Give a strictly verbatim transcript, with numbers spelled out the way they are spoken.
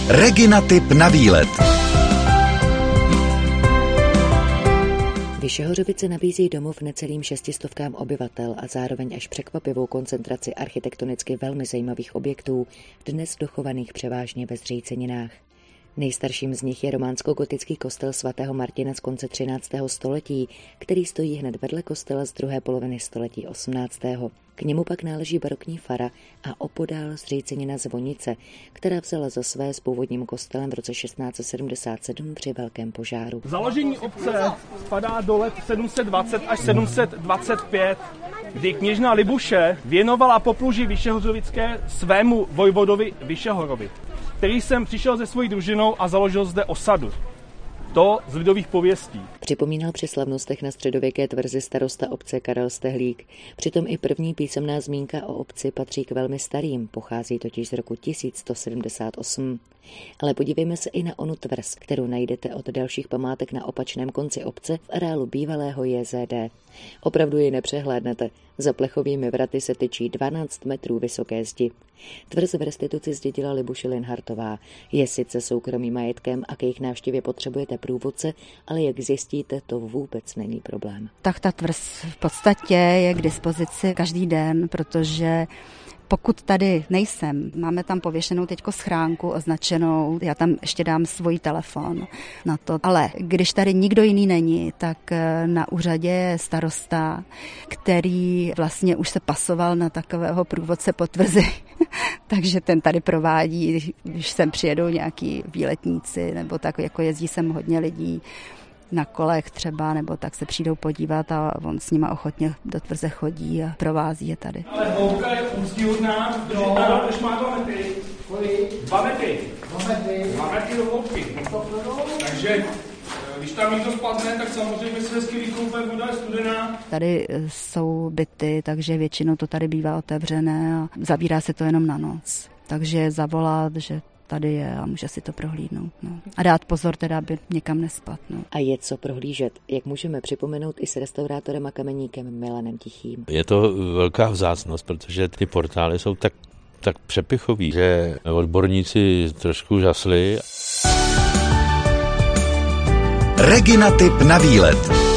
Regina tip na výlet. Vyšehořovice nabízí domov necelým šestistovkám obyvatel a zároveň až překvapivou koncentraci architektonicky velmi zajímavých objektů, dnes dochovaných převážně ve Zříceninách. Nejstarším z nich je románsko-gotický kostel svatého Martina z konce třináctého století, který stojí hned vedle kostela z druhé poloviny století osmnáctého. K němu pak náleží barokní fara a opodál Zřícenina zvonice, která vzala za své s původním kostelem v roce šestnáct set sedmdesát sedm při velkém požáru. Založení obce spadá do let sedm set dvacet až sedm set dvacet pět, kdy kněžna Libuše věnovala popluží Vyšehořovické svému vojvodovi Vyšehorovi, který sem přišel se svojí družinou a založil zde osadu. To z lidových pověstí. Připomínal při slavnostech na středověké tvrzi starosta obce Karel Stehlík. Přitom i první písemná zmínka o obci patří k velmi starým, pochází totiž z roku tisíc sto sedmdesát osm. Ale podívejme se i na onu tvrz, kterou najdete od dalších památek na opačném konci obce v areálu bývalého J Z D. Opravdu ji nepřehlédnete. Za plechovými vraty se tyčí dvanáct metrů vysoké zdi. Tvrz v restituci zdědila Libuše Linhartová. Je sice soukromým majetkem a k jejich návštěvě potřebujete průvodce, ale jak zjistíte, to vůbec není problém. Tak ta tvrz v podstatě je k dispozici každý den, protože pokud tady nejsem, máme tam pověšenou teďko schránku označenou, já tam ještě dám svůj telefon na to. Ale když tady nikdo jiný není, tak na úřadě je starosta, který vlastně už se pasoval na takového průvodce po tvrzi. Takže ten tady provádí, když sem přijedou nějaký výletníci, nebo tak jako jezdí sem hodně lidí na kolech třeba, nebo tak se přijdou podívat a on s nima ochotně do tvrze chodí a provází je tady. Ale hloubka je úctyhodná, protože ta nádrž má dva metry. Dva metry. Dva metry. Dva metry do hloubky. Takže když tam někdo spadne, tak samozřejmě se hezky vykoupe, voda je studená. Tady jsou byty, takže většinou to tady bývá otevřené a zavírá se to jenom na noc. Takže zavolat, že tady je a může si to prohlídnout. No. A dát pozor teda, aby někam nespadl. No. A je co prohlížet, jak můžeme připomenout i s restaurátorem a kameníkem Milanem Tichým. Je to velká vzácnost, protože ty portály jsou tak, tak přepichový, že odborníci trošku žasli. Regina tip na výlet.